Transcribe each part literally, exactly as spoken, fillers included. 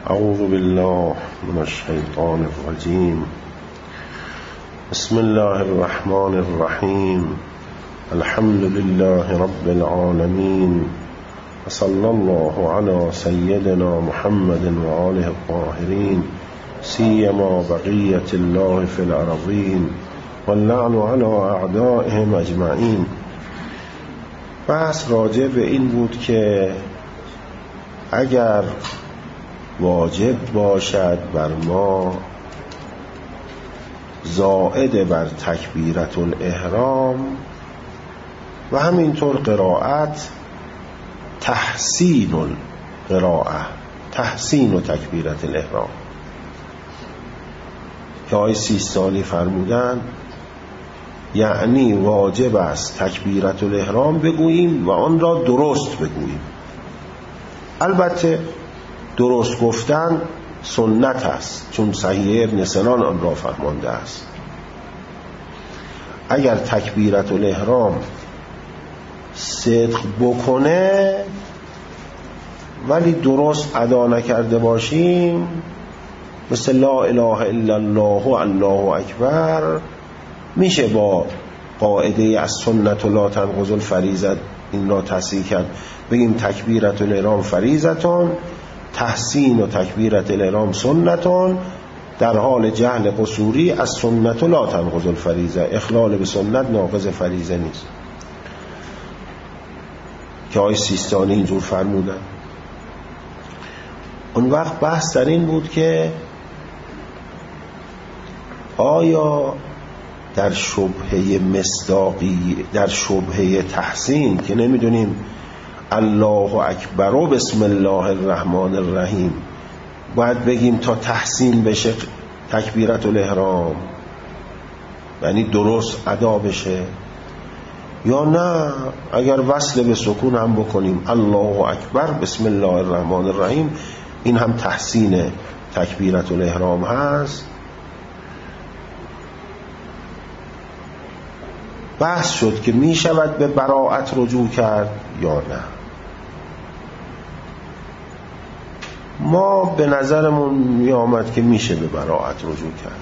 اعوذ بالله من الشیطان الرجیم. بسم الله الرحمن الرحیم. الحمد لله رب العالمین و صلی الله علی سیدنا محمد و آله الطاهرین سیما بقیة الله فی الارضین واللعن علی اعدائهم اجمعین. بحث راجع به این بود که اگر واجب باشد بر ما زائد بر تکبیرة الاحرام و همینطور قرائت تحسین القراءه، تحسین و تکبیرة الاحرام، که آقای سیستانی فرمودن یعنی واجب است تکبیرة الاحرام بگوییم و آن را درست بگوییم. البته درست گفتن سنت است، چون صحیح ابن سنان آن را فرمانده است. اگر تکبیرة الاحرام صدق بکنه ولی درست ادا نکرده باشیم، مثل لا اله الا الله و الله اکبر، میشه با قاعده از سنت لا تنقض الفریضه این را تصحیح کرد، بگیم تکبیرة الاحرام فریضتون، تحسین و تکبیرة الاحرام سنتون، در حال جهل قصوری از سنت لا تنقض الفریضه، اخلال به سنت ناقض فریضه نیست، که آقای سیستانی اینجور فرمودن. اون وقت بحث در این بود که آیا در شبهه مصداقی، در شبهه تحسین که نمیدونیم الله اکبر و بسم الله الرحمن الرحیم، باید بگیم تا تحسین بشه تکبیرة الاحرام، یعنی درست ادا بشه، یا نه اگر وصل به سکون هم بکنیم الله اکبر بسم الله الرحمن الرحیم، این هم تحسین تکبیرة الاحرام هست. بحث شد که می شود به براءت رجوع کرد یا نه. ما به نظرمون می آمد که میشه به براءت رجوع کرد.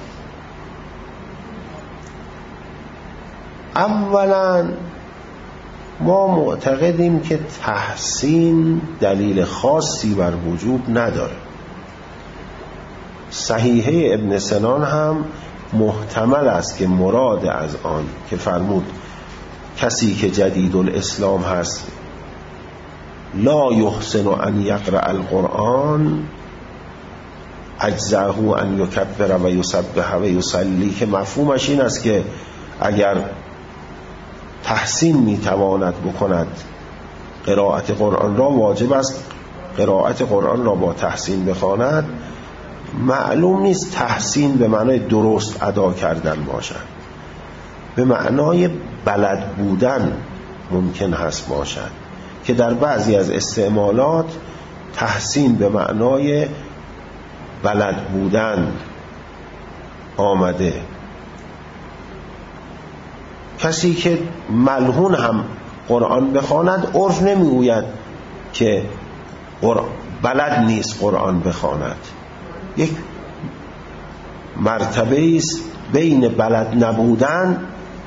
اولا ما معتقدیم که تحسین دلیل خاصی بر وجوب نداره. صحیحه ابن سنان هم محتمل است که مراد از آن که فرمود کسی که جدید الاسلام هست لا یحسن ان یقرأ القرآن اجزعه ان یکبر و یسبح و یصلی، که مفهومش این است که اگر تحسین میتواند بکند قرائت قرآن را، واجب است قرائت قرآن را با تحسین بخواند. معلوم نیست تحسین به معنای درست ادا کردن باشد، به معنای بلد بودن ممکن هست باشد، که در بعضی از استعمالات تحسین به معنای بلد بودن آمده. کسی که ملهون هم قرآن بخواند عرف نمیگوید که بلد نیست قرآن بخواند، یک مرتبه است بین بلد نبودن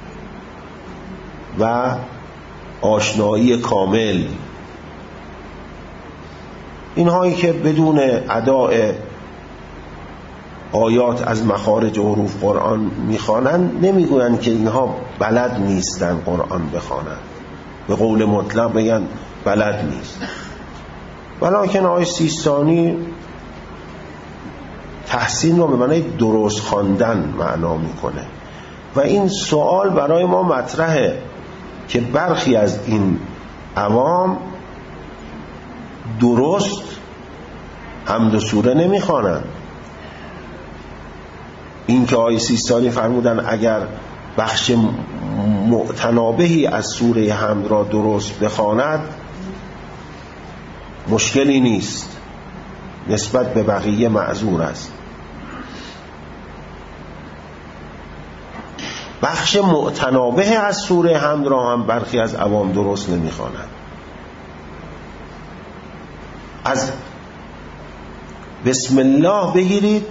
و آشنایی کامل. اینهایی که بدون اداء آیات از مخارج حروف قرآن میخوانند نمیگویند که اینها بلد نیستن قرآن بخوانند، به قول مطلق بگن بلد نیست. ولکن آقای سیستانی تحسین رو به معنی درست خواندن معنا میکنه و این سوال برای ما مطرحه که برخی از این عوام درست حمد و سوره نمیخوانند. این که آقای سیستانی فرمودن اگر بخش متنابهی از سوره حمد را درست بخواند مشکلی نیست، نسبت به بقیه معذور است. بخش متنابه از سوره حمد را هم برخی از عوام درست نمیخوانند. از بسم الله بگیرید،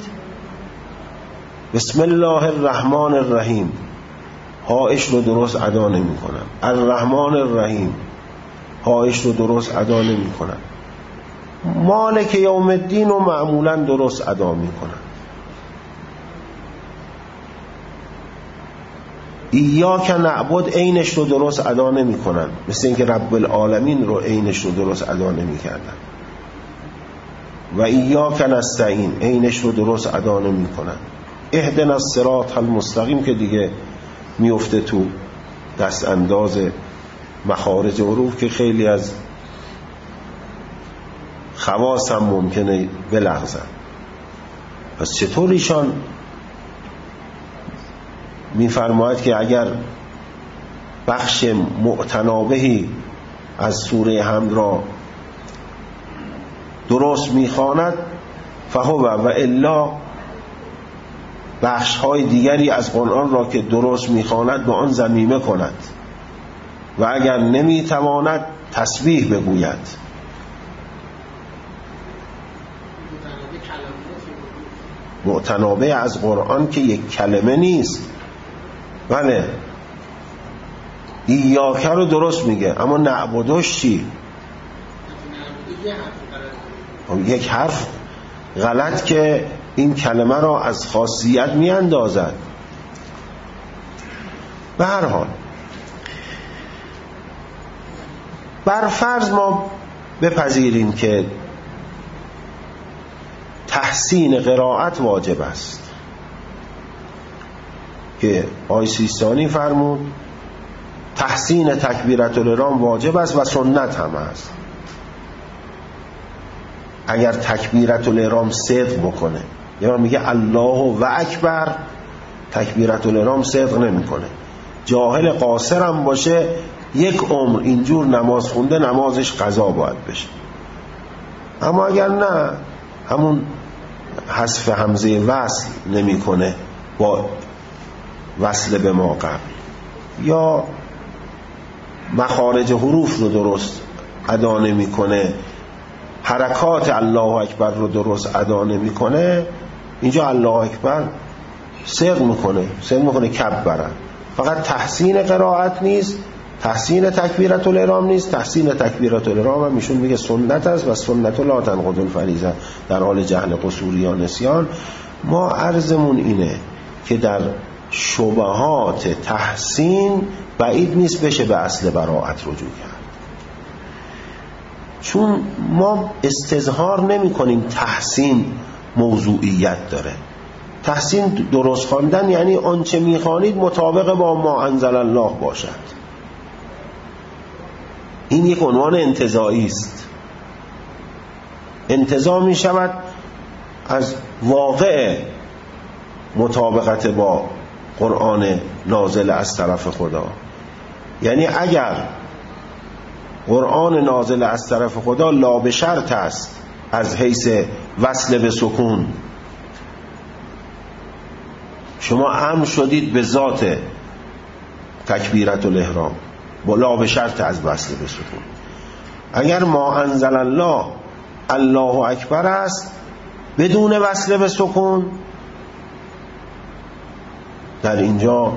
بسم الله الرحمن الرحیم، هایش رو درست ادا نمی کنن. الرحمن الرحیم هایش رو درست ادا نمی کنن. مالک یوم الدین رو معمولا درست ادا می کنن. ایاک نعبد عینش رو درست ادا نمی کنن، مثل اینکه رب العالمین رو عینش رو درست ادا نمی کردن. و ایاک نستعین عینش رو درست ادا نمی کنن. اهدنا الصراط المستقیم که دیگه میفته تو دست انداز مخارج حروف که خیلی از خواص هم ممکنه بلغزن. پس چطور ایشان میفرماید که اگر بخش معتنابهی از سوره حمد را درست میخواند فهو و الا بخش های دیگری از قرآن را که درست میخواند به آن ضمیمه کند و اگر نمیتواند تسبیح بگوید. معتنابه از قرآن که یک کلمه نیست، بله ایاکه رو درست میگه، اما نعبدوش چی؟ یک حرف غلط که این کلمه را از خاصیت میاندازد. به هر حال بر فرض ما بپذیریم که تحسین قرائت واجب است که آقای سیستانی فرمود تحسین تکبیرت الاحرام واجب است و سنت هم است. اگر تکبیرت الاحرام صدق بکنه، یا میگه الله و اکبر، تکبیرت الاحرام صدق نمیکنه، جاهل قاصر هم باشه یک عمر اینجور نماز خونده نمازش قضا باید بشه. اما اگر نه همون حذف همزه وصل نمیکنه با وصل به ما قبل، یا مخارج حروف رو درست ادا نمیکنه، حرکات الله اکبر رو درست ادا نمیکنه، اینجا الله اکبر صدق میکنه صدق میکنه کبره. فقط تحسین قرائت نیست، تحسین تکبیرت الاحرام نیست، تحسین تکبیرت الاحرام هم میشون میگه سنت است و سنت لا تنقض الفریضه در حال جهل قصوری یا نسیان. ما عرضمون اینه که در شبهات تحسین بعید نیست بشه به اصل براءت رجوع کرد، چون ما استظهار نمی کنیم تحسین موضوعیت داره. تحسین درست خواندن یعنی آنچه میخوانید مطابق با ما انزل الله باشد. این یک عنوان انتزاعی است. انتزاع می شود از واقع مطابقت با قرآن نازل از طرف خدا. یعنی اگر قرآن نازل از طرف خدا لا به شرط است از حیث وصل به سکون، شما امر شدید به ذات تکبیرت الاحرام با لا به شرط از وصل به سکون. اگر ما انزل الله الله اکبر است بدون وصل به سکون، در اینجا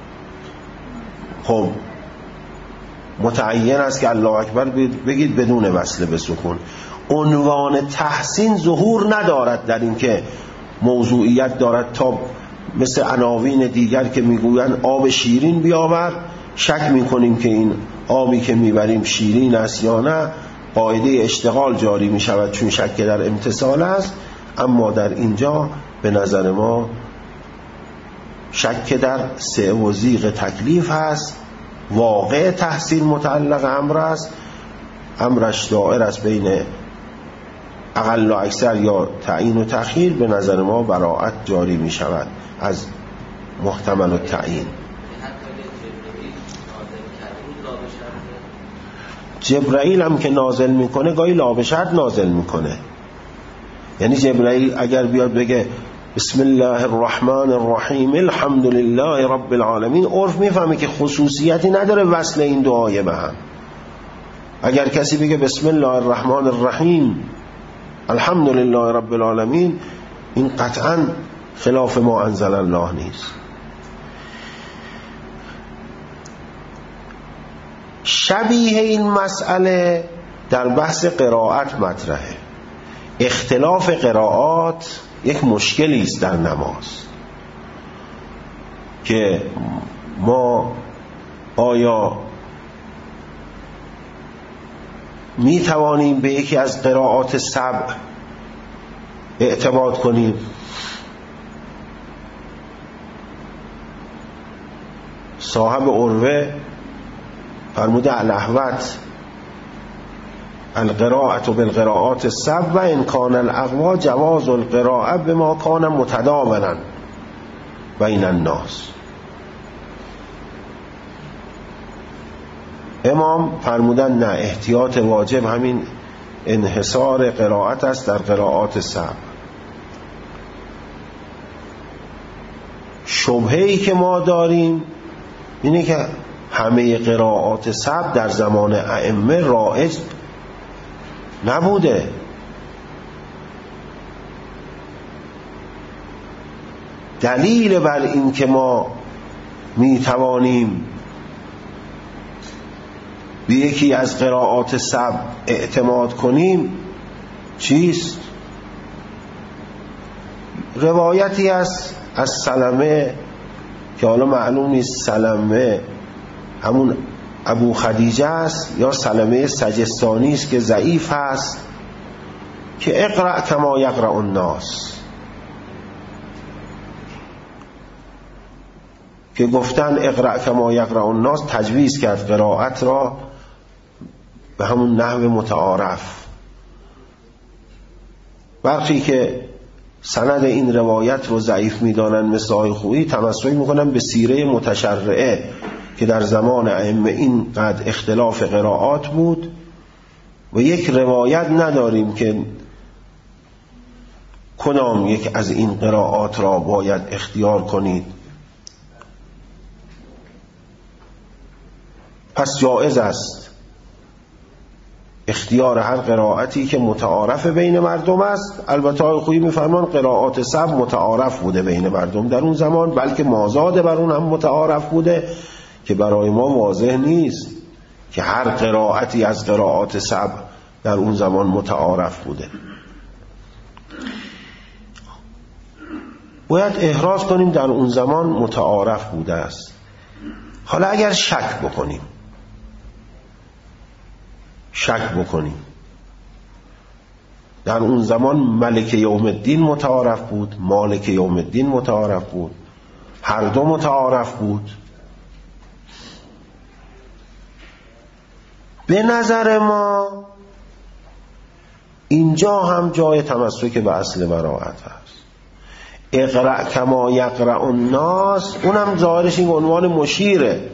خب متعین است که الله اکبر بگید بدون وصل به سکون. عنوان تحسین ظهور ندارد در این که موضوعیت دارد تا مثل عناوین دیگر که میگویند آب شیرین بیاور، شک میکنیم که این آبی که میبریم شیرین است یا نه، قاعده اشتغال جاری میشود چون شک در امتصال است. اما در اینجا به نظر ما شک در سعه و زیغ تکلیف هست، واقع تحصیل متعلق امر است، امرش دائر است بین اقل و اکثر یا تعیین و تأخیر. به نظر ما براءت جاری می شود از محتمل و تعیین. جبرائیل هم که نازل میکنه گاهی لا به شرط نازل میکنه. یعنی جبرائیل اگر بیاد بگه بسم الله الرحمن الرحیم الحمد لله رب العالمین، عرف میفهمه که خصوصیتی نداره وصل این دو آیه به هم. اگر کسی بگه بسم الله الرحمن الرحیم الحمدلله رب العالمین، این قطعا خلاف ما انزل الله نیست. شبیه این مسئله در بحث قرائت مطرحه. اختلاف قرائات یک مشکلی است در نماز که ما آیا می توانیم به یکی از قرائات سبع اعتماد کنیم؟ صاحب عروه فرموده الاحوت القراءة بالقراءات السبع و ان کان الاقوى جواز القراءة بما کان متداولا بین الناس. امام فرمودن نه، احتیاط واجب همین انحصار قرائت است در قراءات سبع. شبهه‌ای که ما داریم اینه که همه قراءات سبع در زمان ائمه رایج نبوده. دلیل بر این که ما می توانیم به یکی از قراءات سبع اعتماد کنیم چیست؟ روایتی است از سلمه که حالا معلوم نیست سلمه همون ابو خدیجه است یا سلمه سجستانی است که ضعیف است، که اقرأ کما یقرأ الناس، که گفتن اقرأ کما یقرأ الناس تجویز کرد قرائت را به همون نحو متعارف. برخی که سند این روایت رو ضعیف می‌دانن مثل آقای خویی تمسک می‌کنن به سیره متشرعه که در زمان ائمه اینقدر اختلاف قرائات بود و یک روایت نداریم که کدام یک از این قرائات را باید اختیار کنید. پس جایز است اختیار هر قرائتی که متعارف بین مردم است. البته آقای خویی می‌فرمان قرائات سبع متعارف بوده بین مردم در اون زمان، بلکه مازاد بر اون هم متعارف بوده که برای ما واضح نیست که هر قرائتی از قرائات سبع در اون زمان متعارف بوده. باید احراز کنیم در اون زمان متعارف بوده است. حالا اگر شک بکنیم شک بکنیم در اون زمان ملک یوم الدین متعارف بود، مالک یوم الدین متعارف بود، هر دو متعارف بود، به نظر ما اینجا هم جای تمسک به اصل براءت هست. اقرأ کما یقرأ الناس اونم ظاهرش این عنوان مشیره،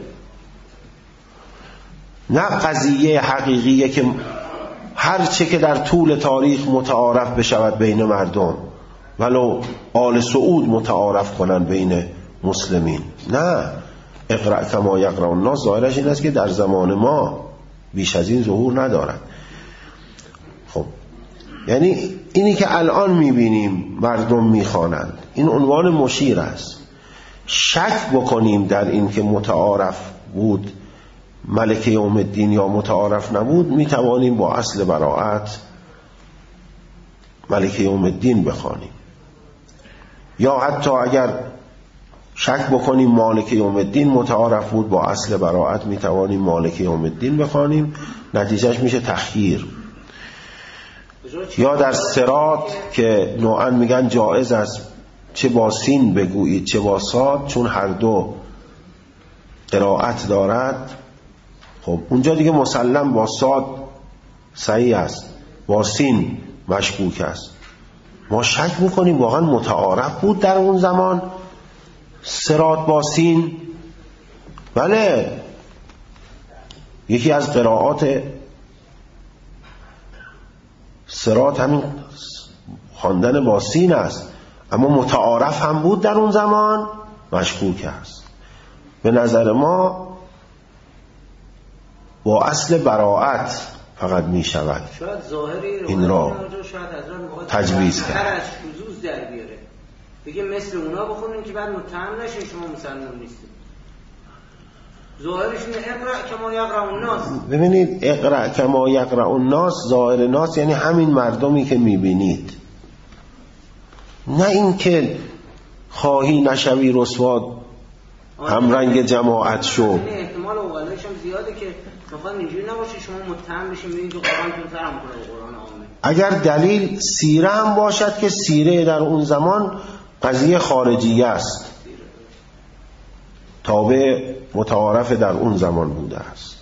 نه قضیه حقیقیه که هر چه که در طول تاریخ متعارف بشود بین مردم ولو آل سعود متعارف کنن بین مسلمین. نه، اقرأ کما یقرأ الناس ظاهرش این است که در زمان ما بیش از این ظهور ندارد. خب یعنی اینی که الان میبینیم مردم میخوانند این عنوان مشیر است. شک بکنیم در این که متعارف بود ملک یوم الدین یا متعارف نبود، میتوانیم با اصل براءت ملک یوم الدین بخوانیم، یا حتی اگر شک بکنیم مالک یوم الدین متعارف بود با اصل براءت میتوانیم مالک یوم الدین بخوانیم، نتیجهش میشه تخییر. یا در صراط که نوعا میگن جائز است چه با سین بگویید چه با صاد، چون هر دو قرائت دارد. خب اونجا دیگه مسلم با صاد صحیح است، با سین مشکوک است. ما شک میکنیم واقعا متعارف بود در اون زمان صراط با سین؟ بله، یکی از قرائات صراط همین خواندن با سین است، اما متعارف هم بود در اون زمان، مشکوک است. به نظر ما با اصل براءت فقط می شود شاید ظاهری این را تجویز کرد. هر از شذوذ در بیاره بگه مثل اونا بخونین که بعد متهم نشین شما مسلمان نیستید. ظاهرش اینه اقرأ کما یقرأ الناس. ببینید اقرأ کما یقرأ الناس، ظاهر ناس یعنی همین مردمی که میبینید، نه این که خواهی نشوی رسوا هم رنگ جماعت شو. احتمال اوغلایش هم زیاده که میخواد اینجوری نباشه شما متهم بشین ببینید که قرآن تون ترم کنه قرآن عامه. اگر دلیل سیره هم باشد که سیره در اون زمان قضیه خارجی است، تابع متعارف در اون زمان بوده است.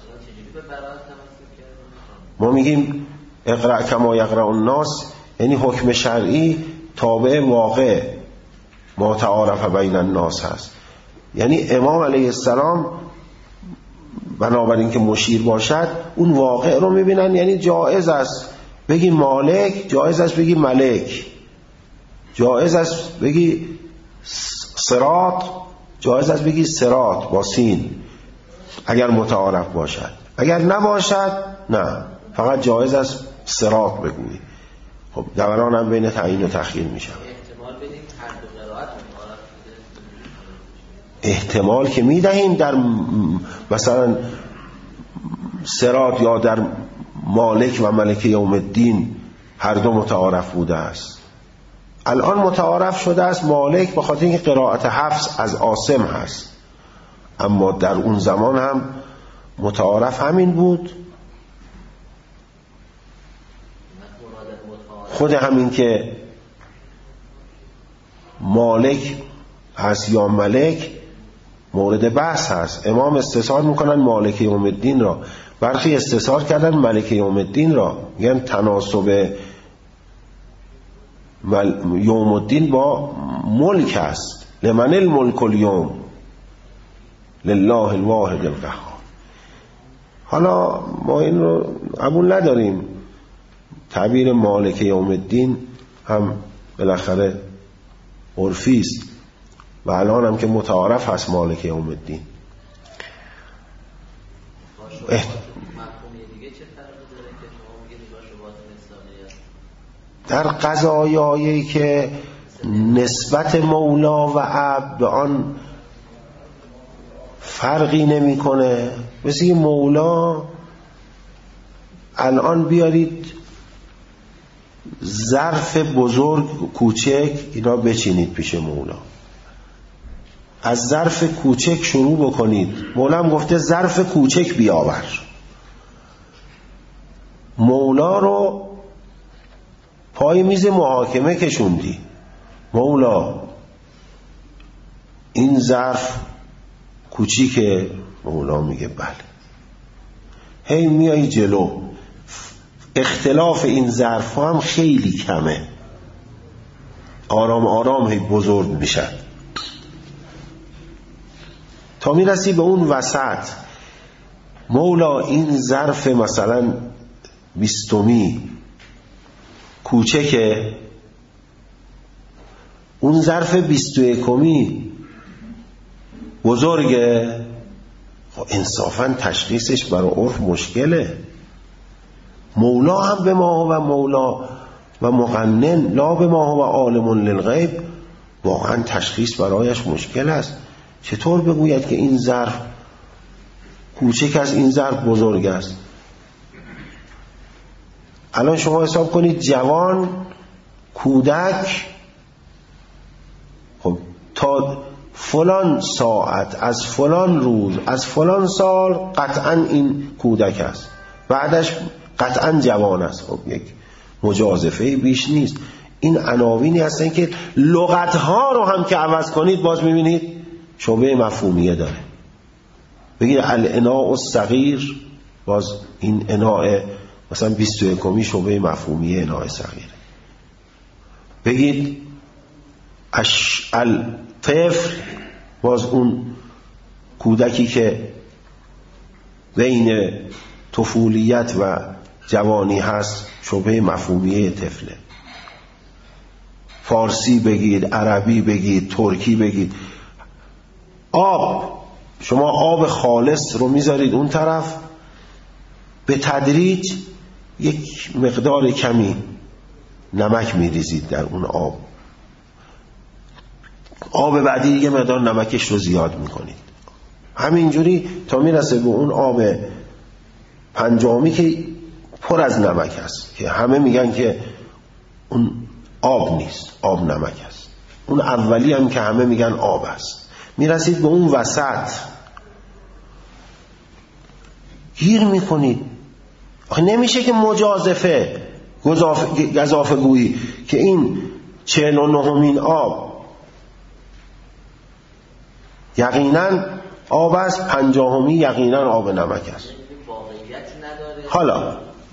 ما میگیم اقرأ کما یقرأ الناس یعنی حکم شرعی تابع واقع متعارف بین الناس هست. یعنی امام علیه السلام بنابراین که مشیر باشد اون واقع رو میبینن، یعنی جایز است بگی مالک، جایز است بگی ملک، جایز است بگی صراط، جایز است بگی صراط با سین اگر متعارف باشد. اگر نباشد نه، فقط جایز است صراط بگویی. خب دوران هم بین تعیین و تخییر میشه. احتمال بدیم هر دو قرائت متعارف بوده. احتمال که میدهیم در مثلا صراط یا در مالک و ملک یوم الدین هر دو متعارف بوده است. الان متعارف شده است مالک به خاطر اینکه قرائت حفص از عاصم هست، اما در اون زمان هم متعارف همین بود. خود همین که مالک هست یا ملک مورد بحث هست. امام استثار میکنن مالک یوم الدین را، برخی استثار کردن ملک یوم الدین را، میگن تناسب یوم الدین با ملک است. لمن الملک اليوم لله الواحد القهار. حالا ما این رو قبول نداریم، تعبیر مالک یوم الدین هم بالاخره عرفی است و الان هم که متعارف هست مالک یوم الدین. در قضایایی که نسبت مولا و عبد به آن فرقی نمی کنه، مثل این مولا الان بیارید ظرف بزرگ کوچک اینا بچینید پیش مولا، از ظرف کوچک شروع بکنید. مولا هم گفته ظرف کوچک بیاور. مولا رو پای میز محاکمه کشوندی، مولا این ظرف کوچیکه، مولا میگه بله. هی میای جلو، اختلاف این ظرف هم خیلی کمه، آرام آرام هی بزرگ میشه تا میرسی به اون وسط. مولا این ظرف مثلا بیستمی کوچکه، اون ظرف بیست و یکمی بزرگه. خب انصافا تشخیصش برای عرف مشکله. مولا هم به ما و مولا و مقنن لا به ما و عالم للغیب، واقعا تشخیص برایش مشکل است. چطور بگوید که این ظرف کوچک است این ظرف بزرگ است؟ الان شما حساب کنید جوان، کودک، خب تا فلان ساعت از فلان روز از فلان سال قطعا این کودک است، بعدش قطعا جوان است. خب یک مجازفه بیش نیست. این عناوینی هستن که لغتها رو هم که عوض کنید باز میبینید شعبه مفهومیه داره. بگید الاناء الصغیر، باز این اناء مثلا بیست و یکمی شعبه مفهومیه اناء صغیره. بگید اش الطفل، باز اون کودکی که بین طفولیت و جوانی هست شبه مفهومیه طفله. فارسی بگید، عربی بگید، ترکی بگید. آب، شما آب خالص رو میذارید اون طرف، به تدریج یک مقدار کمی نمک میریزید در اون آب، آب بعدی یه مقدار نمکش رو زیاد میکنید، همینجوری تا میرسه به اون آب پنجمی که پر از نمک هست که همه میگن که اون آب نیست، آب نمک هست. اون اولی هم که همه میگن آب هست. میرسید به اون وسط، گیر میکنید. آخه نمیشه که مجازفه گزافه گویی که این چهل و نهمین آب یقینا آب است، پنجاهمی یقینا آب نمک است. حالا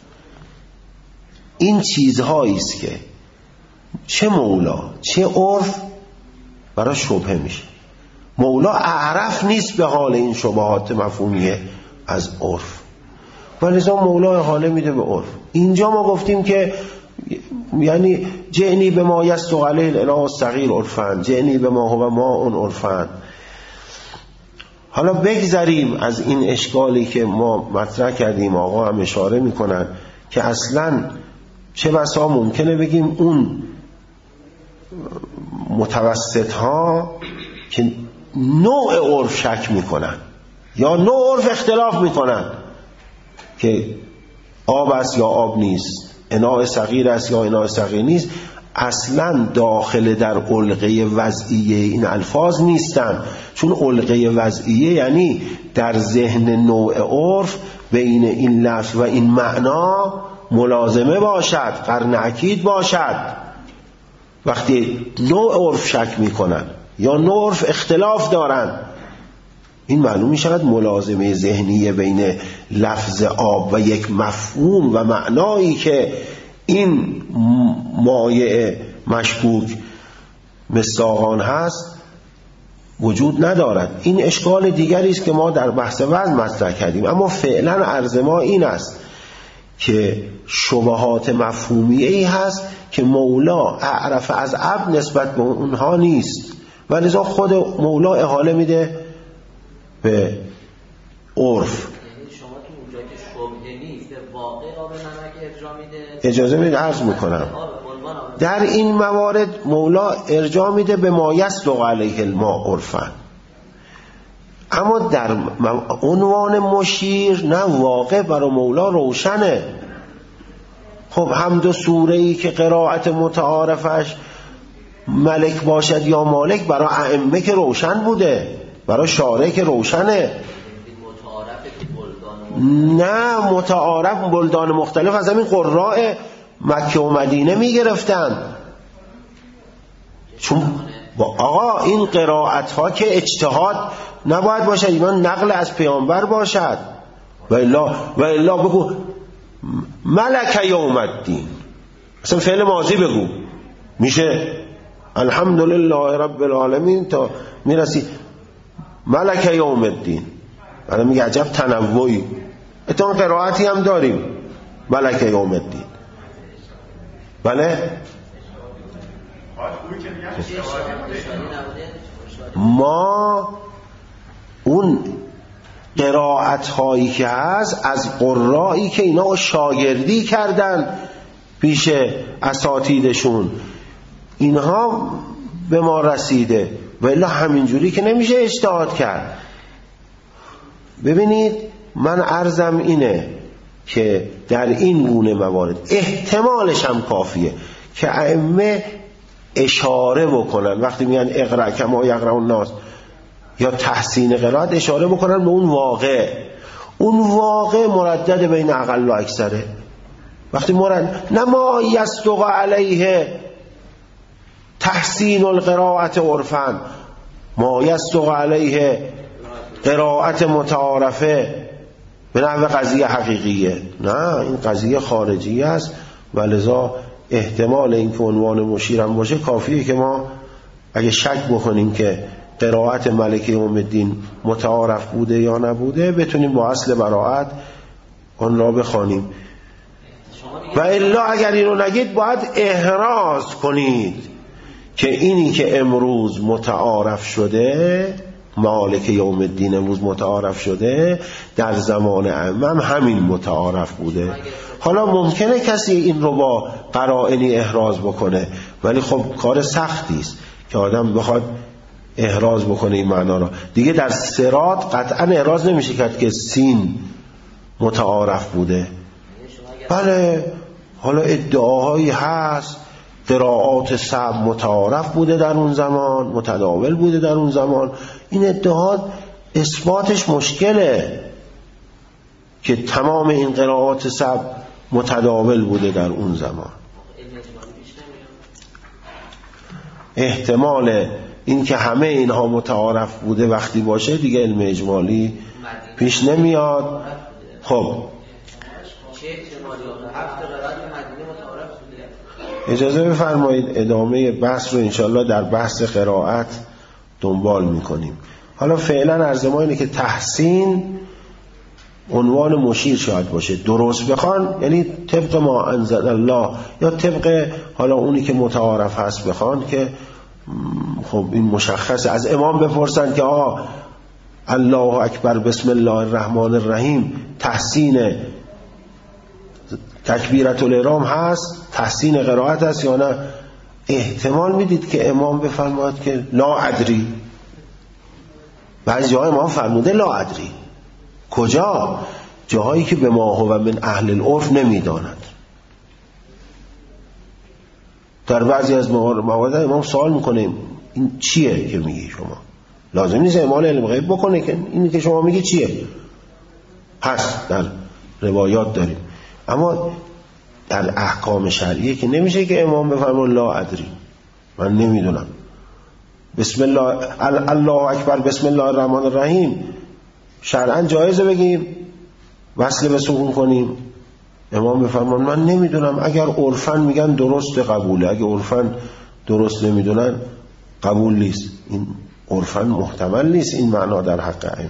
این چیزهایی است که چه مولا چه عرف برای شبهه میشه. مولا اعرف نیست به حال این شبهات مفهومیه از عرف، ولذا مولا حاله میده به عرف. اینجا ما گفتیم که یعنی جعنی به ما یستو علیه الاله الصغیر عرفن، جعنی به ما هو ما اون عرفن. حالا بگذریم از این اشکالی که ما مطرح کردیم، آقا هم اشاره میکنن که اصلا چه بسا ممکنه بگیم اون متوسط ها که نوع عرف شک میکنن یا نوع عرف اختلاف میکنن که آب است یا آب نیست، اناء صغیر است یا اناء صغیر نیست، اصلا داخل در علقه وضعیه این الفاظ نیستن. چون علقه وضعیه یعنی در ذهن نوع عرف بین این لفظ و این معنا ملازمه باشد، قرن اکید باشد. وقتی نوع عرف شک میکنن یا نوع عرف اختلاف دارن، این معلوم میشود ملازمه ذهنی بین لفظ آب و یک مفهوم و معنایی که این مایع مشکوک مصداقان هست وجود ندارد. این اشکال دیگری است که ما در بحث وزن مطرح کردیم. اما فعلا عرض ما این است که شبهات مفهومیه ای هست که مولا اعرف از عبد نسبت به اونها نیست، ولذا خود مولا احاله میده به عرف. شما تو اونجا که شبهه نیست به واقع آب نمک ارجاع میده؟ اجازه میده عرض میکنم. در این موارد مولا ارجاع میده به ما یصدق علیه الماء عرفا، اما در عنوان مشیر نه، واقع برای مولا روشنه. خب هم دو سوره‌ای که قرائت متعارفش ملک باشد یا مالک برای ائمه که روشن بوده، برای شارع که روشنه. نه، متعارف بلدان مختلف از همین قراء مکه و مدینه می گرفتن. چون آقا این قرائت ها که اجتهاد نباید باشد، ایمان نقل از پیامبر باشد. و الا و الا بگو ملک یوم الدین، اصلا فعل ماضی بگو، میشه الحمدلله رب العالمین تا میرسی ملک یوم الدین. الان میگه عجب تنوعی، اتون قرائتی هم داریم ملک یوم الدین. بله ما اون قرائت هایی که هست از قرایی که اینا شاگردی کردن پیش اساتیدشون، اینها به ما رسیده، ولی همینجوری که نمیشه اجتهاد کرد. ببینید من عرضم اینه که در این گونه موارد احتمالش هم کافیه که ائمه اشاره بکنن وقتی میگن اقرأ کما یقرأ الناس یا تحسین قرائت، اشاره بکنن به اون واقع. اون واقع مردد بین اقل و اکثره. وقتی مرد نما یصدق علیه تحسین القرائت عرفا، ما یصدق علیه قرائت متعارفه به نحو قضیه حقیقیه، نه، این قضیه خارجی است. ولذا احتمال این که عنوان مشیرم باشه کافیه که ما اگه شک بکنیم که قرائت ملک یوم الدین متعارف بوده یا نبوده، بتونیم با اصل براءت آن را بخوانیم. و الا اگر اینو نگید باید احراز کنید که اینی که امروز متعارف شده، مالک یوم الدین امروز متعارف شده، در زمان ائمه همین متعارف بوده. حالا ممکنه کسی این رو با قرائنی احراز بکنه، ولی خب کار سختی است که آدم بخواد احراز بکنه این معنا رو. دیگه در صراط قطعا احراز نمیشه کرد که سین متعارف بوده. بله حالا ادعاهایی هست، قرائات سبع متعارف بوده در اون زمان، متداول بوده در اون زمان. این ادعاات اثباتش مشکله که تمام این قرائات سبع متداول بوده در اون زمان. احتمال این که همه اینها متعارف بوده وقتی باشه دیگه علم اجمالی پیش نمیاد. خب اجازه بفرمایید ادامه بحث رو انشالله در بحث قرائت دنبال میکنیم. حالا فعلا عرض ما اینه که تحسین عنوان مشیر شاید باشه. درست بخوان یعنی طبق ما انزل الله، یا طبق حالا اونی که متعارف هست بخوان که خب این مشخصه. از امام بپرسن که آقا الله اکبر بسم الله الرحمن الرحیم تحسین تکبیرت الاحرام هست، تحسین قرائت هست یا نه؟ احتمال میدید که امام بفرماید که لا ادری. بعضی جاهای امام فرموده لا ادری. کجا؟ جاهایی که به ما هو من اهل العرف نمیداند. در بعضی از موارد امام سوال میکنه این چیه که میگی شما؟ لازم نیست امام علم غیب بکنه که اینی که شما میگی چیه. هست در روایات داریم، اما در احکام شرعیه که نمیشه که امام بفرماید لا ادری، من نمیدونم. بسم الله الله اکبر بسم الله الرحمن الرحیم شرعاً جایزه بگیم وصل به سکون کنیم؟ امام بفرمان من نمیدونم. اگر عرفاً میگن درست قبوله، اگر عرفاً درست نمیدونن قبول نیست. این عرفاً محتمل نیست این معنا در حق ائمه.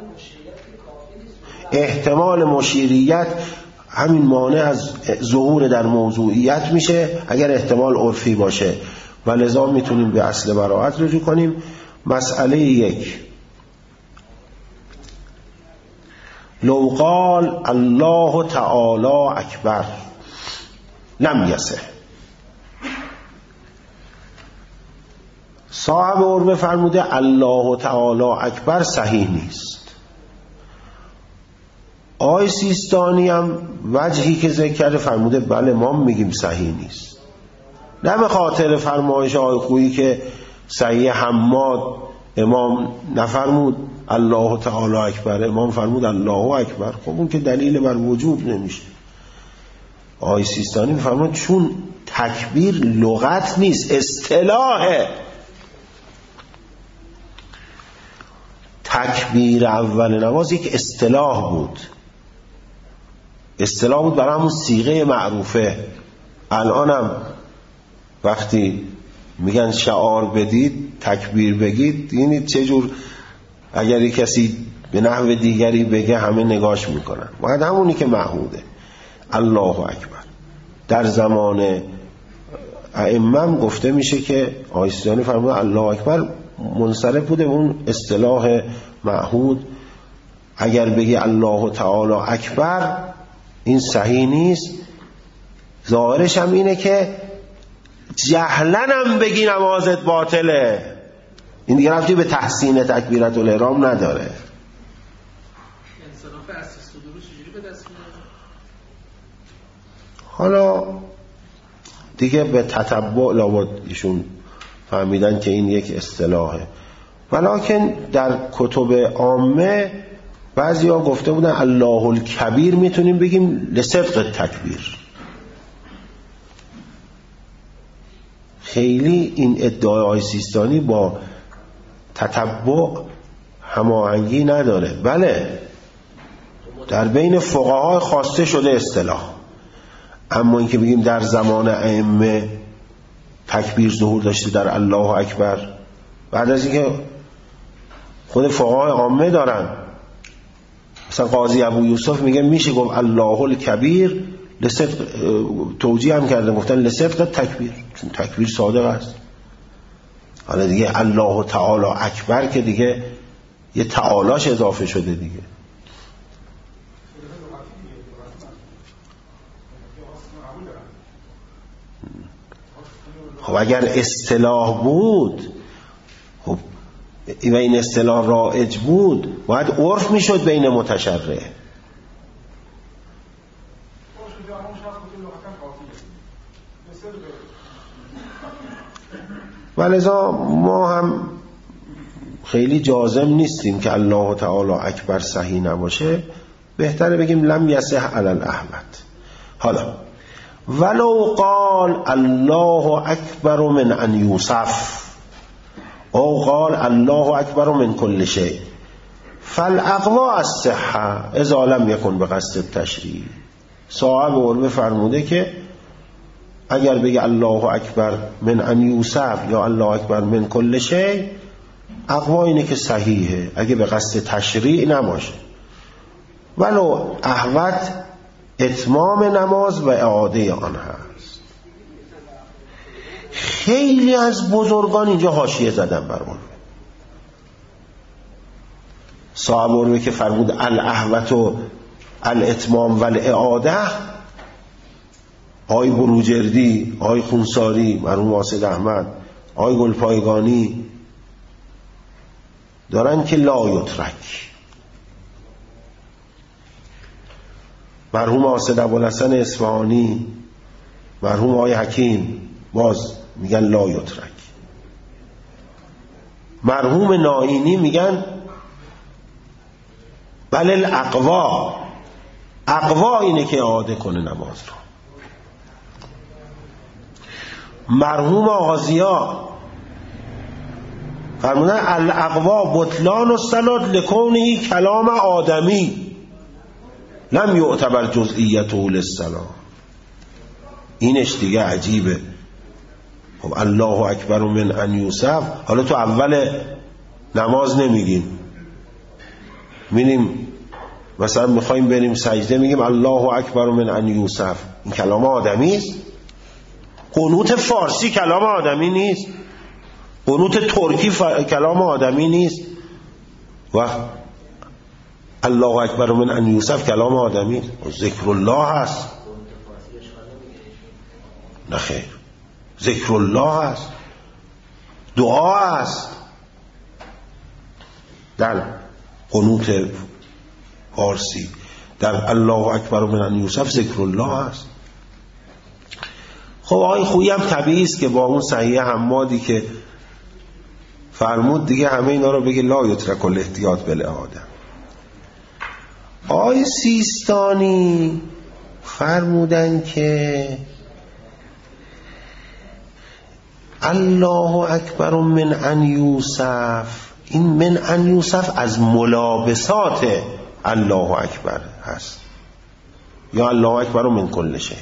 احتمال مشیریت همین مانع از ظهور در موضوعیت میشه اگر احتمال عرفی باشه، و لذا میتونیم به اصل براءت رجوع کنیم. مسئله یک، لو قال الله تعالی اکبر لم یصح. صاحب عربه فرموده الله تعالی اکبر صحیح نیست. آقای سیستانی هم وجهی که ذکر کرده فرموده بله ما میگیم صحیح نیست، نه به خاطر فرمایش آقای خویی که صحیح حماد امام نفرمود الله تعالی اکبر، امام فرمود الله اکبر. خب اون که دلیل بر وجوب نمیشه. آقای سیستانی فرمود چون تکبیر لغت نیست، اصطلاحه. تکبیر اول نماز یک اصطلاح بود، اصطلاح بود برای همون صیغه معروفه. الانم وقتی میگن شعار بدید تکبیر بگید، یعنی چه جور اگر یک کسی به نحو دیگری بگه همه نگاش میکنن. باید همونی که معهوده الله اکبر. در زمان ائمه گفته میشه که آقای سیستانی فرمود الله اکبر منصرف بوده اون اصطلاح معهود. اگر بگی الله تعالی اکبر این صحیح نیست. ظاهرش هم اینه که جهلن هم بگی نمازت باطله. این دیگه رفتی به تحسین تکبیرت الاحرام نداره. انصراف اصل صدور چجوری به دست میاد؟ حالا دیگه به تتبع لابد ایشون فهمیدن که این یک اصطلاحه، ولکن در کتب عامه بعضی ها گفته بودن الله الکبیر میتونیم بگیم لصدق تکبیر. خیلی این ادعای سیستانی با تتبع هماهنگی نداره. بله در بین فقها خواسته شده اصطلاح، اما اینکه بگیم در زمان ائمه تکبیر ظهور داشته در الله اکبر، بعد از اینکه خود فقهای عامه دارن، مثلا قاضی ابو یوسف میگه میشه گفت الله الکبیر لصدق، توجیه هم کرده گفتن لصدق تکبیر، چون تکبیر صادق است. حالا دیگه الله تعالی اکبر که دیگه یه تعالاش اضافه شده دیگه. خب اگر اصطلاح بود خب و این اصطلاح رایج بود باید عرف میشد بین متشرع. ولذا ما هم خیلی جازم نیستیم که الله تعالی اکبر صحیح نباشه، بهتره بگیم لم یصح علی الاحمد. حالا ولو قال الله اکبر من ان یوصف او قال الله اکبر من کل شیء فالاقوا الصحه اذا لم یکن بقصد التشریع. صاحب علم فرموده که اگر بگه الله اکبر من ان یوصف یا الله اکبر من کل شیء، اقوا اینه که صحیحه اگه به قصد تشریع نباشه. ولو احوط اتمام نماز و اعاده آن هست. خیلی از بزرگان اینجا حاشیه زدن بر اون. صاحب علمه که فرمود الاحوط و الاتمام و الاعاده، آی بروجردی، آی خونساری، مرحوم واسد احمد، آی گلپایگانی دارن که لا یترک. مرحوم واسد ابوالحسن اصفهانی، مرحوم آی حکیم باز میگن لا یترک. مرحوم نائینی میگن بل الاقوا، اقوا اینه که اعاده کنه نماز رو. مرحوم آغازیا فرمودن الاقوا بطلان الصلاة لکونه کلام آدمی لم یعتبر جزئیته للصلاة. اینش دیگه عجیبه. خب الله اکبر من ان یوصف، حالا تو اول نماز نمیگیم، میریم مثلا میخوایم بریم سجده میگیم الله اکبر من ان یوصف، این کلام آدمی است؟ قنوت فارسی کلام آدمی نیست؟ قنوت ترکی ف... کلام آدمی نیست؟ و الله اکبر من ان یوصف کلام آدمی است؟ ذکر الله هست؟ نه خیر، ذکر الله هست، دعا هست. در قنوت فارسی در الله اکبر من ان یوصف ذکر الله هست. خب آقای خویی هم طبیعی است که با اون صحیح حمادی که فرمود دیگه همه اینا رو بگه لا یترک الاحتیاط بالاعاده. آقای سیستانی فرمودن که الله اکبر من ان یوصف، این من ان یوصف از ملابسات الله اکبر هست یا الله اکبر من کل شیء.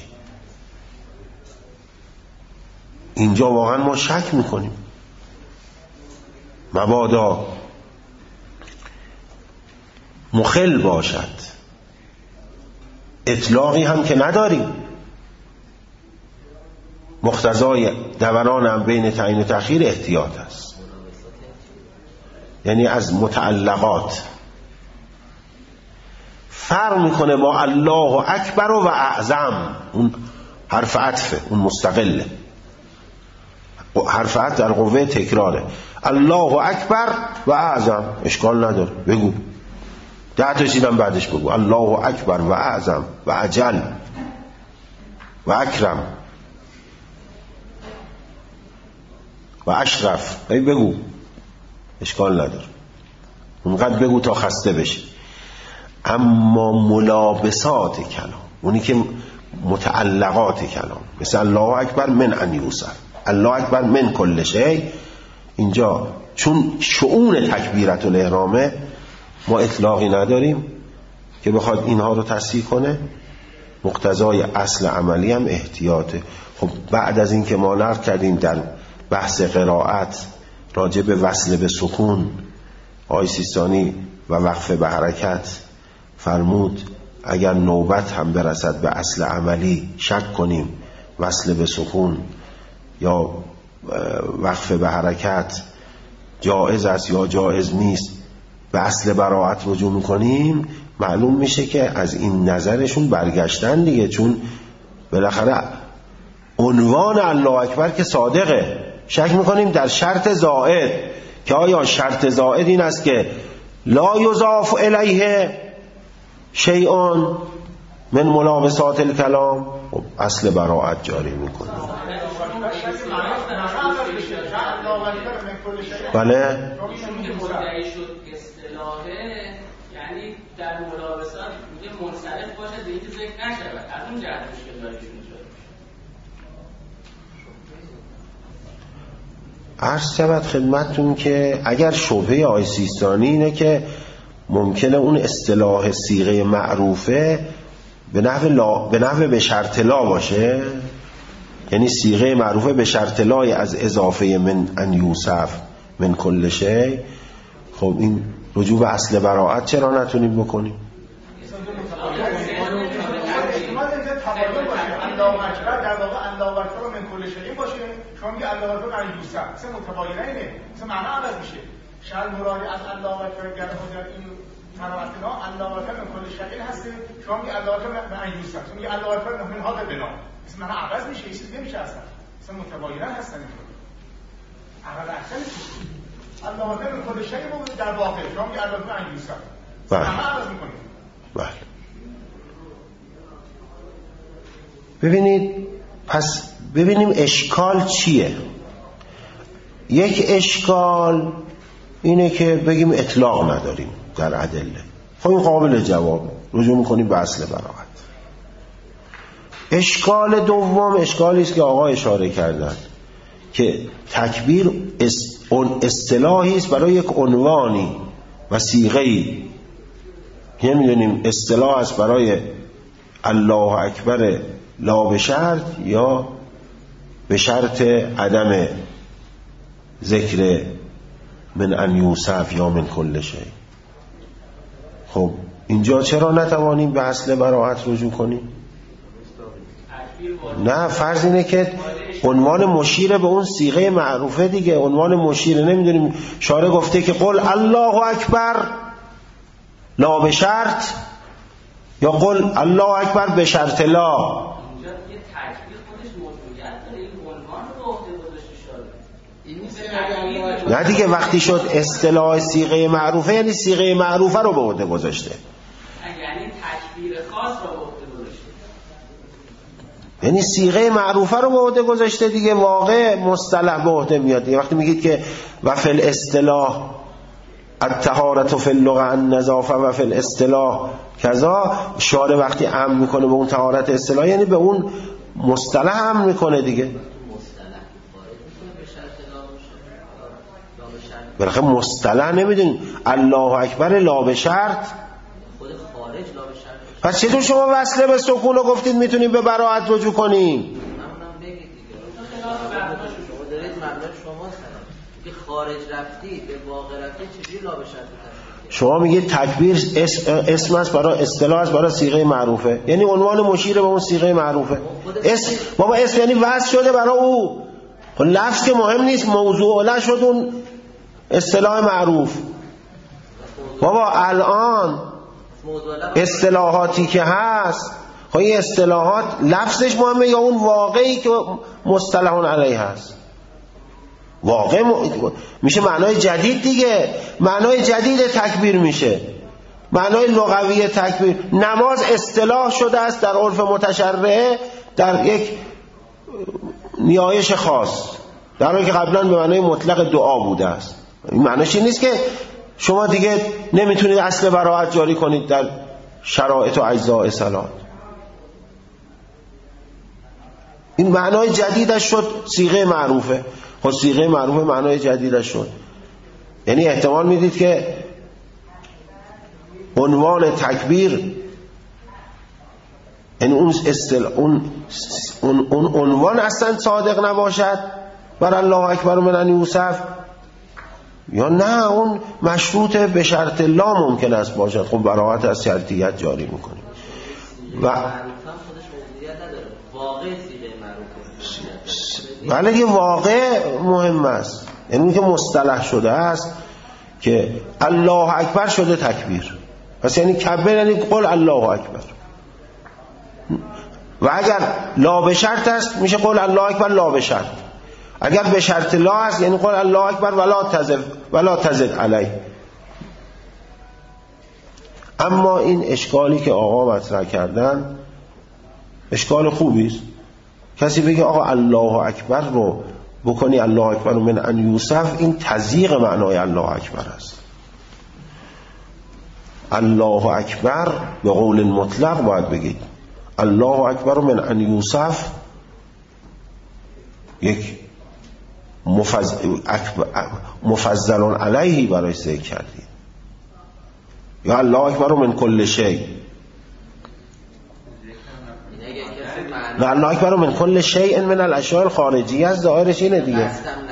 اینجا واقعا ما شک میکنیم، مبادا مخل باشد. اطلاقی هم که نداریم، مقتضای دوران هم بین تعیین و تأخیر احتیاط است، یعنی از متعلقات فرق میکنه با الله اکبر و اعظم. اون حرف عطفه، اون مستقله، حرف عطف در قوه تکراره. الله اکبر و اعظم اشکال نداره، بگو ده تا چیزم بعدش بگو الله اکبر و اعظم و اجل و اکرم و اشرف، بگو اشکال نداره، اونقدر بگو تا خسته بشه. اما ملابسات کلام، اونی که متعلقات کلام، مثل الله اکبر من ان یوصف، الله اکبر من کل شیء، اینجا چون شؤون تکبیرت الاحرامه ما اطلاقی نداریم که بخواد اینها رو تصحیح کنه. مقتضای اصل عملی هم احتیاطه. خب بعد از این که ما نقل کردیم در بحث قرائت راجع به وصل به سکون، آقای سیستانی و وقف به حرکت فرمود اگر نوبت هم برسد به اصل عملی شک کنیم وصل به سکون یا وقف به حرکت جائز است یا جائز نیست، به اصل براءت رجوع میکنیم، معلوم میشه که از این نظرشون برگشتن دیگه، چون بالاخره عنوان الله اکبر که صادقه. شک میکنیم در شرط زائد که آیا شرط زائد این است که لا یضاف الیه شیء من ملابسات الکلام. خب اصل براءت جاری میکنه. بله یعنی در ملابسات میگه منصرف باشه به اینکه ذکر نشود. از اون جهت مشکل داره که عرض شود خدمتتون که اگر شبهه آقای سیستانی اینه که ممکنه اون اصطلاح صیغه معروفه به نحو لا به نحو به شرط لا باشه، یعنی صیغه معروفه به شرط لا از اضافه من ان یوسف من کل شی. خب این رجوع به اصل براءت چرا نتونیم بکنیم؟ شما میگه الله اکبر علی یوسف مثلا متباینه اینه، مثلا معنا عوض میشه. شاید مرادی از الله اکبر گر حضرت این تناوتنا الله اکبر من کل شیء هست. شما میگه الله اکبر علی یوسف، شما میگه الله اکبر من هذا بنا، مثلا معنا عوض میشه، این چیز نمیشه اصلا. مثلا متباینه هستن این. اول اصلا الله اکبر من کل شیء بود در واقع. شما میگه الله اکبر علی یوسف، معنا عوض میکنه. بله. ببینید پس ببینیم اشکال چیه. یک اشکال اینه که بگیم اطلاق نداریم در ادله. خب این قابل جواب، رجوع میکنیم به اصل براءت. اشکال دوم اشکالی است که آقا اشاره کردن که تکبیر اصطلاحی است برای یک عنوانی و صیغه‌ای. نمیدونیم اصطلاح است برای الله اکبر لا به شرط یا به شرط عدم ذکر من ان یوسف یا من کل شی. خب اینجا چرا نتوانیم به اصل براءت رجوع کنیم؟ نه، فرض اینه که عنوان مشیر به اون صیغه معروفه دیگه. عنوان مشیر نمیدونیم، شارع گفته که قل الله اکبر لا به شرط یا قل الله اکبر به شرط لا. نه دیگه، وقتی شد اصطلاح صیغه معروفه یعنی صیغه معروفه رو به عهده گذاشته، یعنی تکبیر خاص رو به عهده گذاشته، یعنی صیغه معروفه رو به عهده گذاشته دیگه. واقع مصطلح به عهده میاد دیگه. وقتی میگید که و فی الاصطلاح الطهارة فی اللغة النظافه و فی الاصطلاح کذا، شارع وقتی امر میکنه به اون طهارت اصطلاح یعنی به اون مصطلح امر میکنه دیگه. برخه مصطلح نمیدونی الله اکبر لا به شرط، خود خارج لا به شرط. پس چطور شما وصله به سکون رو گفتید میتونیم به براءت رجوع کنیم؟ همونم بگید دیگه. شما دارید مبنا شما سلام که خارج رفتی به واقع رفتی چجوری لا به شرط؟ شما میگید تکبیر اسم, اسم است برای اصطلاح است برای صیغه معروفه، یعنی عنوان مشیر به اون صیغه معروفه. اسم بابا اسم یعنی وصف شده برای او. لفظ که مهم نیست، موضوع له شد اون اصطلاح معروف. بابا الان اصطلاحاتی که هست، خب این اصطلاحات لفظش مهمه یا اون واقعی که مصطلح علیه هست؟ واقع میشه معنای جدید دیگه. معنای جدید تکبیر میشه معنای لغوی تکبیر. نماز اصطلاح شده است در عرف متشرعه در یک نیایش خاص، در حالی که قبلا به معنای مطلق دعا بوده است. این معنیش این نیست که شما دیگه نمیتونید اصل براءت جاری کنید در شرایط و اجزاء صلات. این معنای جدیدش شد صیغه معروفه. خب صیغه معروفه معنای جدیدش شد، یعنی احتمال میدید که عنوان تکبیر، یعنی اون اصطلاح اون اون اون عنوان اصلا صادق نباشد بر الله اکبر من یوسف، یا نه اون مشروط به شرط لا ممکن است باشد. خب براءت از شرطیت جاری میکنیم و بله یه واقع مهم است، یعنی اون که مصطلح شده است که الله اکبر شده تکبیر. پس یعنی کبر یعنی قل الله اکبر. و اگر لا به شرط است میشه قول الله اکبر لا به شرط. اگر به شرط لا است یعنی قول الله اکبر ولا تزد ولا تزد علیه. اما این اشکالی که آقا مطرح کردن اشکال خوبی است. کسی بگه آقا الله اکبر رو بکنی الله اکبر من ان یوسف، این تضییق معنای الله اکبر است. الله اکبر به قول مطلق باید بگید الله اکبر من ان یوسف، یک مفضل علیه برای ذکر کردید، یا الله اکبر من کل شیء، نه الله اکبر من کل شیء من الاشیاء الخارجیه از ظاهرش اینه دیگه.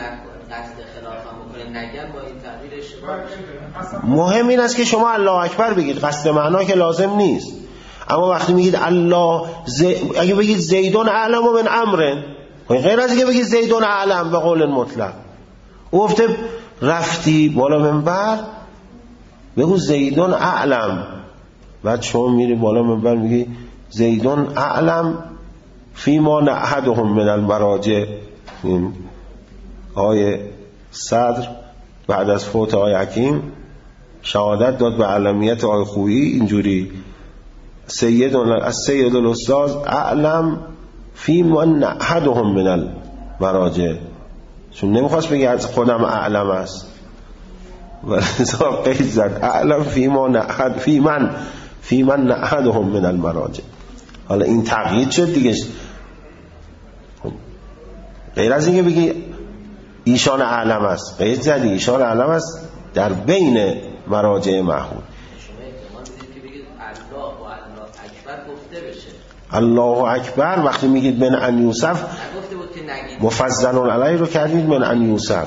مهم این است که شما الله اکبر بگید، قصد معنا که لازم نیست. اما وقتی میگید الله ز... اگه بگید زیدون اعلم من امر، غیر از اینکه بگید زیدون اعلم به قول مطلق، او گفته رفتی بالا منبر بگو زیدون اعلم، بعد شما میری بالا منبر میگی زیدون اعلم فیما نعهدهم من المراجع. این آیه صدر بعد از فوت آیه حکیم شهادت داد به علمیت آیه خویی اینجوری سید از سید الاستاذ اعلم فیما نعهدهم من المراجع، چون نمیخواست بگه از خودم اعلم است ولذا قید زد اعلم فیما نعهد فی من فی من نعهدهم من المراجع. حالا این تقیید شد دیگه. غیر از اینکه بگی ایشان اعلم است، قید زدی ایشان اعلم است در بین مراجع معهود. الله اکبر وقتی میگید من ان یوسف مفضل علیه رو کردید من ان یوسف.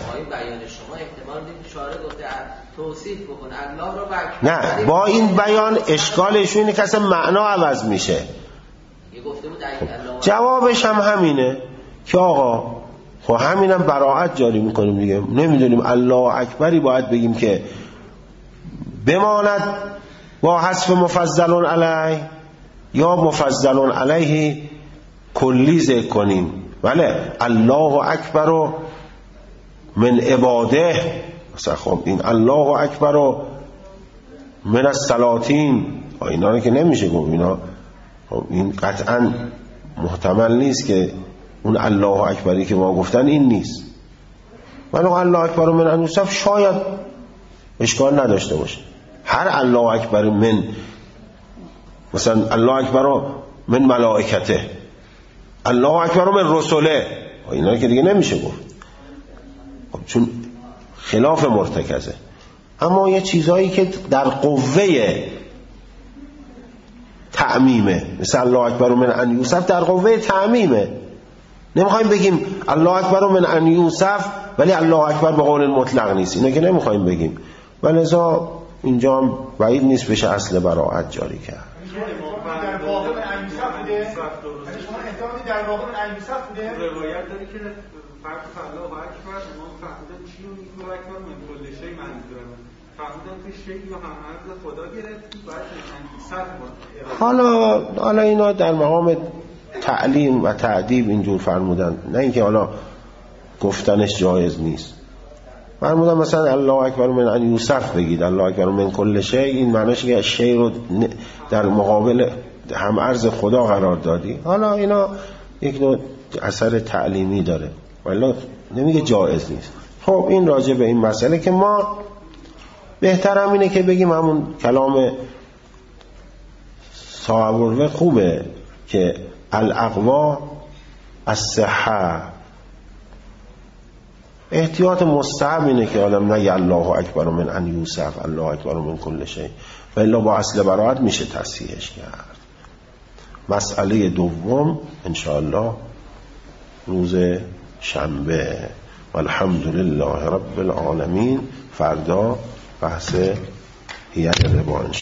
نه با این بیان اشکالش اینه که اصلا معنا عوض میشه. جوابش هم همینه که آقا خب همینم براعت جاری میکنیم دیگه. نمیدونیم الله اکبری باید بگیم که بماند با حذف مفضل علیه یا مفضل علیه کلی ذکر کنیم. بله الله اکبر و من عباده مثلا، خب این الله اکبر و من السلاطین اینا رو که نمیشه گفت. اینا خب این قطعا محتمل نیست که اون الله اکبری که ما گفتن این نیست. ولی الله اکبر من ان یوسف شاید اشکال نداشته باشه. هر الله اکبر من مثلا الله اکبر من ملائکته، الله اکبر من رسوله، اینا که دیگه نمیشه گفت خب چون خلاف مرتکزه. اما یه چیزایی که در قوه تعمیمه مثل الله اکبر من ان یوسف در قوه تعمیمه. نمیخوایم بگیم الله اکبر من ان یوسف ولی الله اکبر به قول مطلق نیست، اینا که نمیخوایم بگیم. ولذا اینجا هم بعید نیست بشه اصل براعت جاری کرد. در واقع من ان یوسف بوده، شما احتمالی در واقع من ان یوسف بوده. روایت داری که فرق الله اکبر ما فهمیدن چی رو میگه اکبر من کل شی منظورم، فهمیدن که شی رو هم از خدا گرفتی بعد ان یوسف بود. حالا حالا اینا در مقام تعلیم و تعدیب اینجور فرمودن، نه اینکه حالا گفتنش جایز نیست. فرمودن مثلا الله اکبر من ان یوسف بگید الله اکبر من کل شی، این معنیش که شی رو در مقابل هم عرض خدا قرار دادی. حالا اینا یک نوع اثر تعلیمی داره ولی نمیگه جایز نیست. خب این راجع به این مسئله که ما بهترم اینه که بگیم همون کلام صاحب خوبه که الاقوا الصحه. احتیاط مستحب اینه که آدم نگه الله اکبر من ان یوسف الله اکبر من کل شی، ولی با اصل براعت میشه تصحیحش کرد. مسئله دوم انشاءالله روز شنبه. والحمدلله رب العالمین. فردا بحث هیئت ربا.